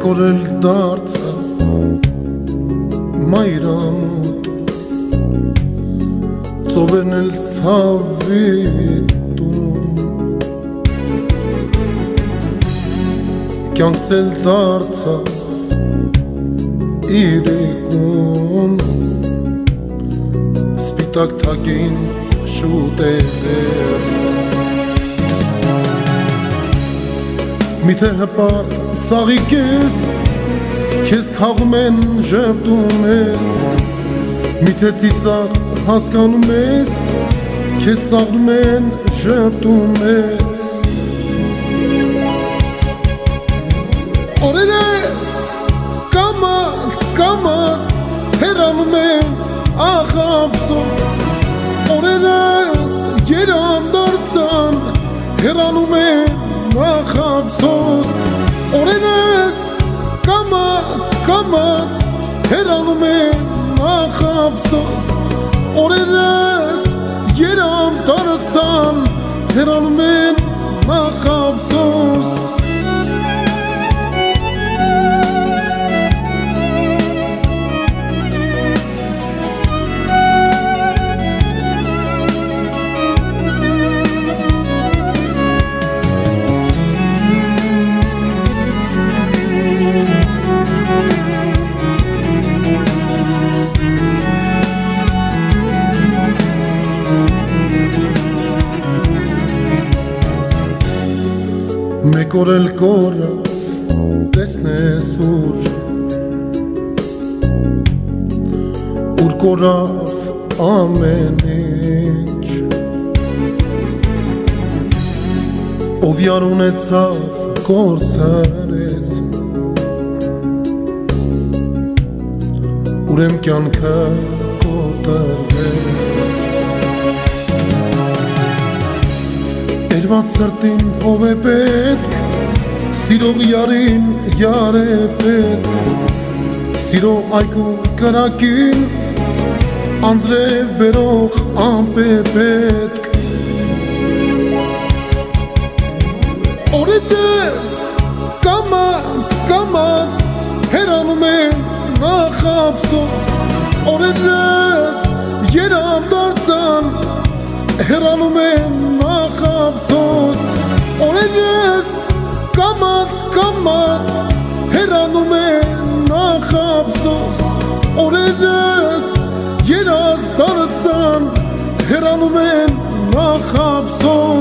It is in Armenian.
օր էլ դարձա մայրամուտ ծովերն էլ ցավի կյանքս էլ դարձա իրիկուն սպիտակ թագին շուտ է վեր միթե հպարտ ծաղիկ ես քեզ քաղում են ժպտում ես միթե ծիծաղ հասկանում ես քեզ ծաղրում են ժպտում ես օրերս կամաց հեռանում են ախաբսոս օրերս երամ դարձան հեռանում են ախաբսոս օրերս կամաց հեռանում են ախաբսոս օրերս երամ դարձան հեռանում են ախաբսոս Մեկ օր էլ կորավ տեսնես ուր կորավ ամեն ինչ ով յար ունեցավ կորցրեց ուրեմ կյանքը կոտրվեց Երված սրտին ով է պետք Սիրող յարին յար է պետք Սիրող այգու կրակին Անձրև բերող ամպ է պետք Օրերս կամաց հեռանում են ախաբսոս Օրերս երամ դարձան հեռանում են ախաբսոս օրերս կամաց հեռանում են ախաբսոս օրերս երազ դարձան հեռանում են ախաբսոս